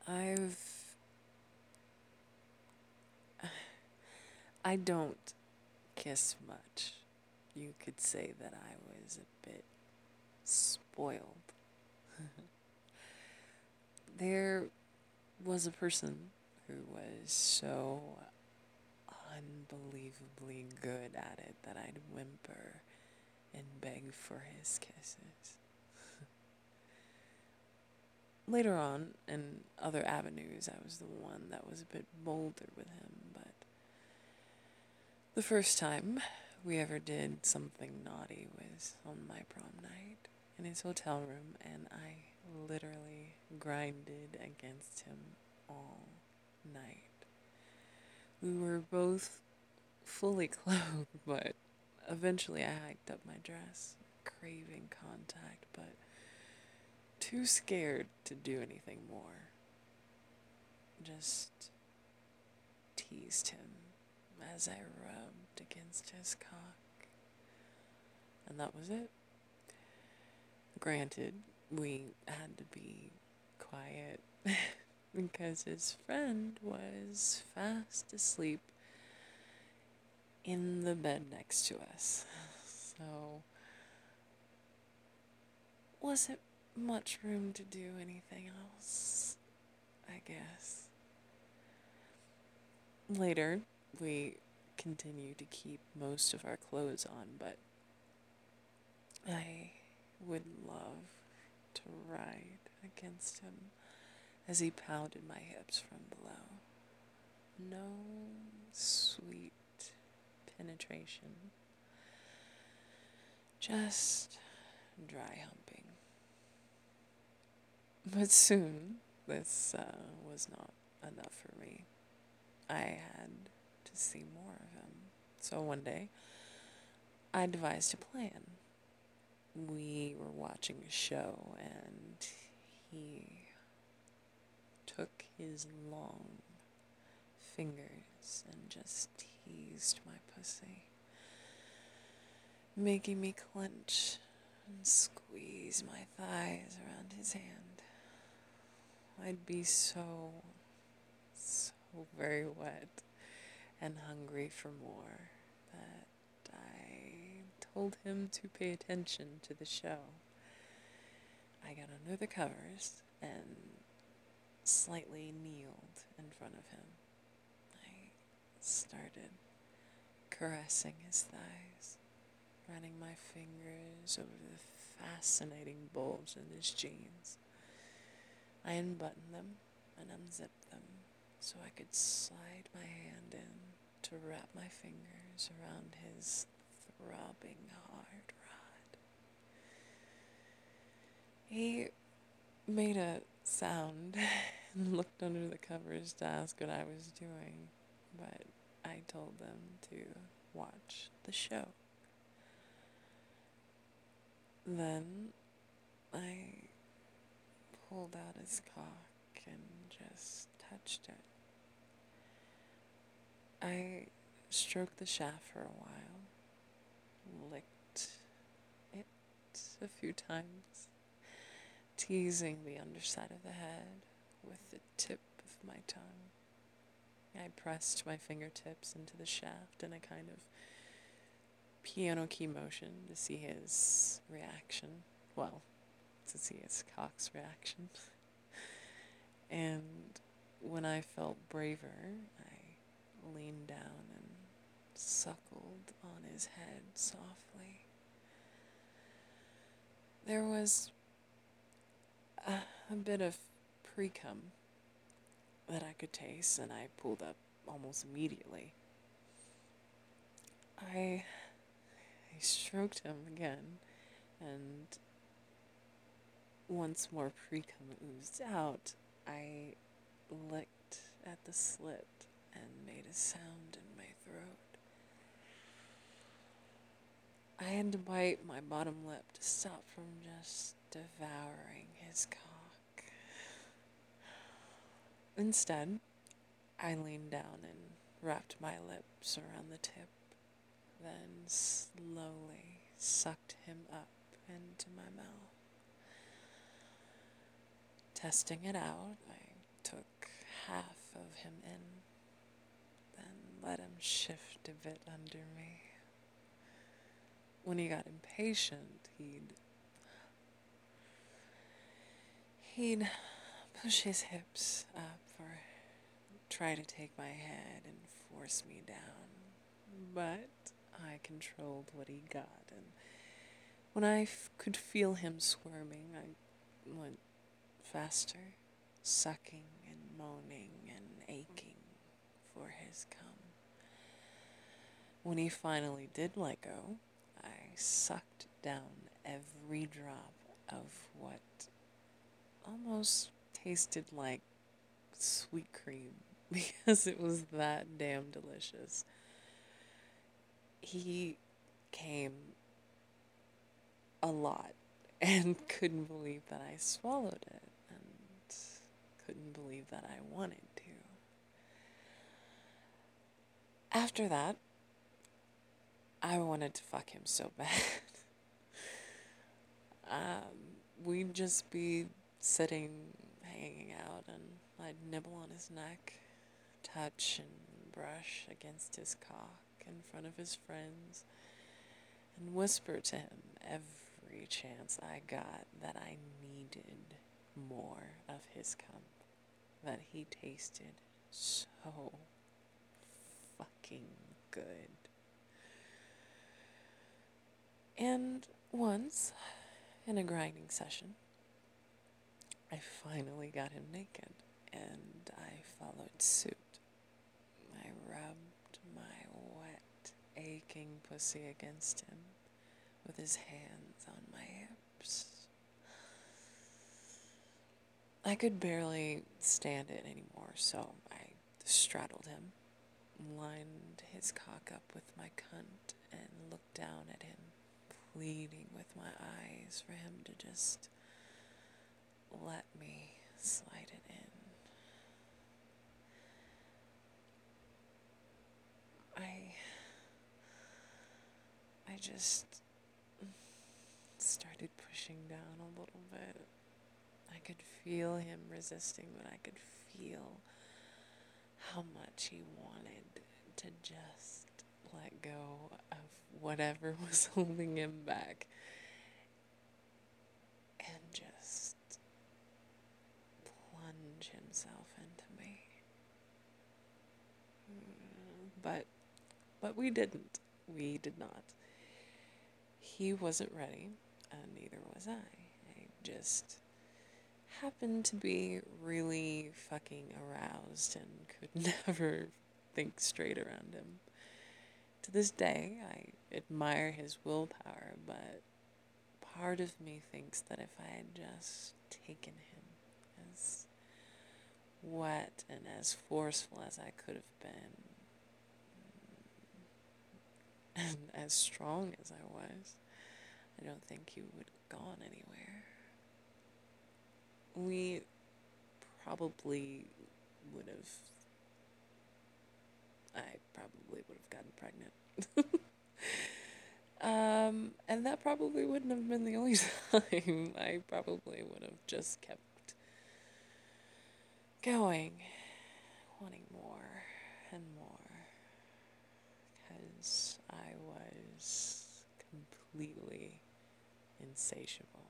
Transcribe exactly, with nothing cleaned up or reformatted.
I've. I don't kiss much. You could say that I was a bit spoiled. There was a person who was so unbelievably good at it that I'd whimper and beg for his kisses. Later on, in other avenues, I was the one that was a bit bolder with him, but the first time we ever did something naughty was on my prom night in his hotel room, and I literally grinded against him all night. We were both fully clothed, but eventually I hiked up my dress, craving contact, but too scared to do anything more. Just teased him as I rubbed against his cock, and that was it. Granted, we had to be quiet because his friend was fast asleep in the bed next to us. So, wasn't much room to do anything else, I guess. Later, we continued to keep most of our clothes on, but I would love to ride against him as he pounded my hips from below. No sweet penetration, just dry humping. But soon, this uh, was not enough for me. I had to see more of him. So one day, I devised a plan. We were watching a show, and he took his long fingers and just teased my pussy, making me clench and squeeze my thighs around his hand. I'd be so, so very wet and hungry for more that I told him to pay attention to the show. I got under the covers and slightly kneeled in front of him. I started caressing his thighs, running my fingers over the fascinating bulge in his jeans. I unbuttoned them and unzipped them so I could slide my hand in to wrap my fingers around his throbbing hard rod. He made a sound and looked under the covers to ask what I was doing, but I told them to watch the show. Then I pulled out his cock and just touched it. I stroked the shaft for a while, licked it a few times, teasing the underside of the head with the tip of my tongue. I pressed my fingertips into the shaft in a kind of piano key motion to see his reaction. Well, to see his cock's reaction. And when I felt braver, I leaned down and suckled on his head softly. There was a, a bit of pre-cum that I could taste, and I pulled up almost immediately. I, I stroked him again, and once more pre-cum oozed out, I licked at the slit and made a sound in my throat. I had to bite my bottom lip to stop from just devouring his cock. Instead, I leaned down and wrapped my lips around the tip, then slowly sucked him up into my mouth. Testing it out, I took half of him in, then let him shift a bit under me. When he got impatient, he'd he'd push his hips up or try to take my head and force me down. But I controlled what he got, and when I f- could feel him squirming, I went faster, sucking and moaning and aching for his cum. When he finally did let go, I sucked down every drop of what almost tasted like sweet cream because it was that damn delicious. He came a lot and couldn't believe that I swallowed it and couldn't believe that I wanted to. After that, I wanted to fuck him so bad. um, we'd just be sitting, hanging out, and I'd nibble on his neck, touch and brush against his cock in front of his friends, and whisper to him every chance I got that I needed more of his cum, that he tasted so fucking good. And once, in a grinding session, I finally got him naked, and I followed suit. I rubbed my wet, aching pussy against him with his hands on my hips. I could barely stand it anymore, so I straddled him, lined his cock up with my cunt, and looked down at him, pleading with my eyes for him to just let me slide it in. I I just started pushing down a little bit. I could feel him resisting, but I could feel how much he wanted to just let go of whatever was holding him back and just plunge himself into me. But but we didn't. We did not. He wasn't ready, and neither was I. I just happened to be really fucking aroused and could never think straight around him. To this day, I admire his willpower, but part of me thinks that if I had just taken him, as wet and as forceful as I could have been, and as strong as I was, I don't think he would have gone anywhere. We probably would have, I probably would have gotten pregnant. um, and that probably wouldn't have been the only time. I probably would have just kept going, wanting more and more, because I was completely insatiable.